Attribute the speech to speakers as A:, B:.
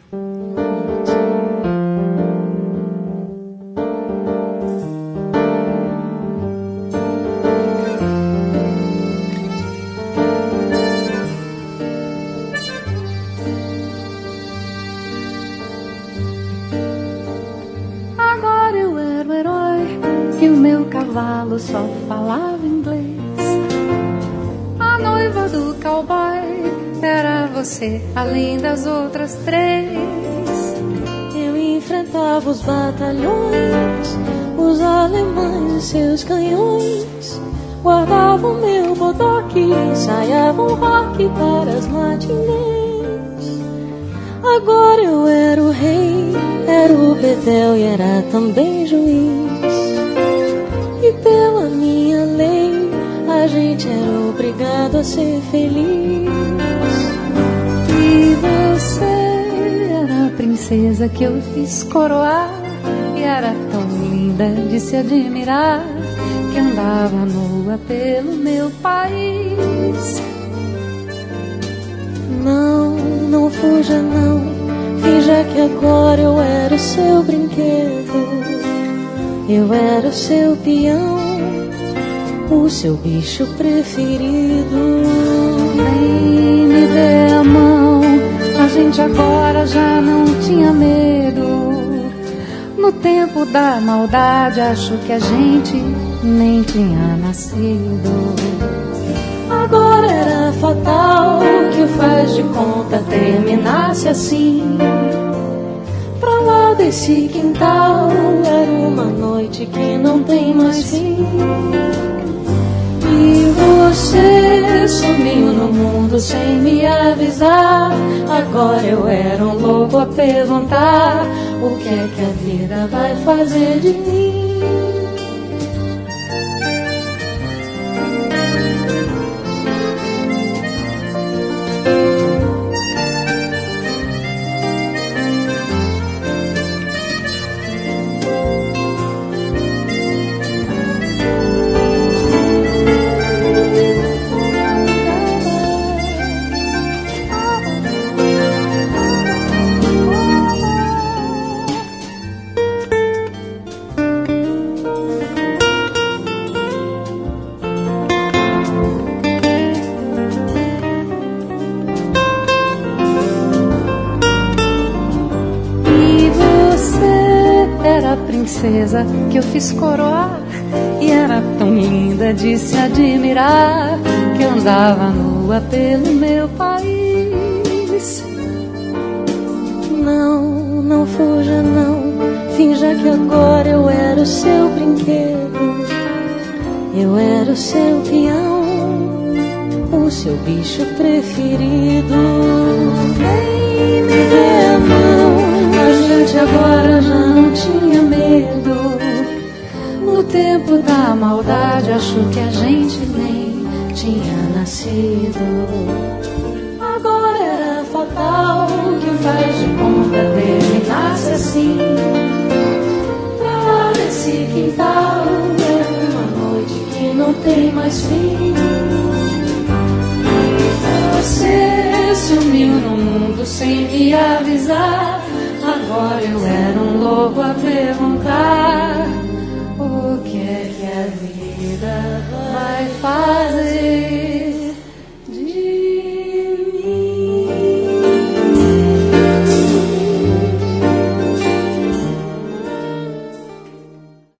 A: E o meu cavalo só falava inglês. A noiva do cowboy era você, além das outras três.
B: Eu enfrentava os batalhões, os alemães e seus canhões. Guardava o meu bodoque, ensaiava um rock para as matinês. Agora eu era o rei, era o bedel e era também juiz. E pela minha lei, a gente era obrigado a ser feliz.
A: E você era a princesa que eu fiz coroar. E era tão linda de se admirar, que andava nua pelo meu país.
B: Não, não fuja não, finja que agora eu era o seu brinquedo. Eu era o seu peão, o seu bicho preferido.
A: Vem me dê a mão, a gente agora já não tinha medo. No tempo da maldade, acho que a gente nem tinha nascido.
B: Agora era fatal que o faz de conta terminasse assim. Pra lá desse quintal era uma noite que não tem mais fim. E você sumiu no mundo sem me avisar. Agora eu era um louco a perguntar: o que é que a vida vai fazer de mim?
A: Princesa que eu fiz coroar. E era tão linda de se admirar, que andava nua pelo meu país.
B: Não, não fuja não, finja que agora eu era o seu brinquedo. Eu era o seu peão, o seu bicho preferido. Vem me dê a mão, a gente agora já não tinha medo.
A: No tempo da maldade, acho que a gente nem tinha nascido.
B: Agora era fatal que faz de conta terminasse assim. Pra lá desse quintal era uma noite que não tem mais fim. E você sumiu no mundo sem me avisar. Agora eu era um louco a perguntar: o que é que a vida vai fazer?